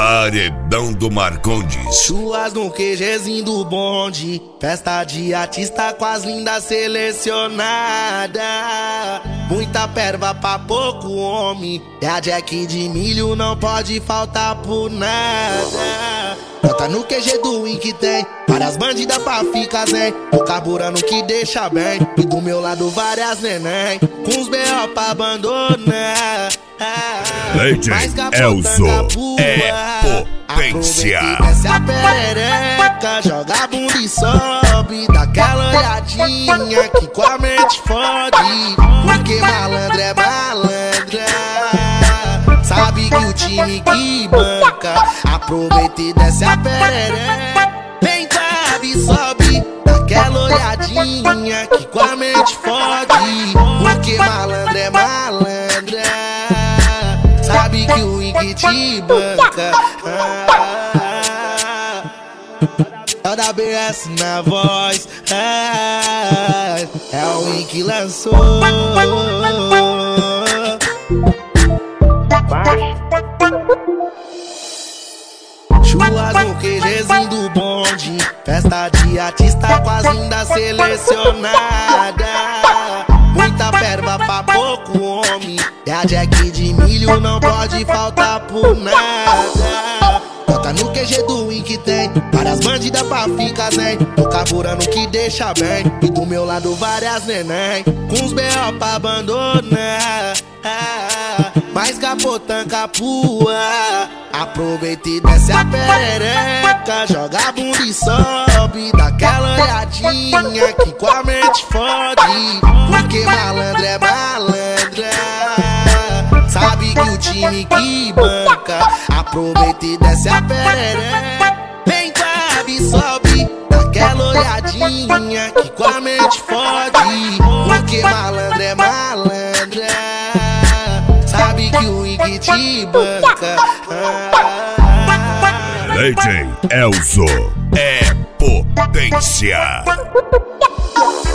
Paredão do Marcondes. Chuas no QGzinho do bonde, festa de artista com as lindas selecionadas. Muita perva pra pouco homem, é a Jack de milho, não pode faltar por nada. Bota no QG do Win que tem várias bandidas pra ficar zen, tô carburando que deixa bem, e do meu lado várias neném, com os B.O. pra abandonar. Lady Elzo é potência. Desce a perereca, joga a bunda e sobe, dá aquela olhadinha que com a mente fode, porque malandra é malandra, sabe que o time que banca. Aproveita e desce a perereca, vem grave e sobe, dá aquela olhadinha que com a mente fode, porque malandra é malandra, sabe que o Wing te banca. É o da BS na voz, é o Wing que lançou. Chuas no QGzinho do bonde, festa de artista com as lindas selecionadas. Muita perva pra pouco homem, é a Jack de milho, não pode faltar por nada. Bota no QG do Win que tem várias bandidas pra ficar zen, tô carburando que deixa bem, e do meu lado várias neném, com os B.O. pra abandonar. Mas capotã capua, aproveita e desce a perereca, joga a bunda e sobe, dá aquela olhadinha que com a mente fode, porque malandra é malandra, sabe que o time que banca. Aproveita e desce a perereca, vem grave e sobe, dá aquela olhadinha que com a mente fode, porque malandra é malandra, sabe que o Wing te banca. Lady Elzo é potência.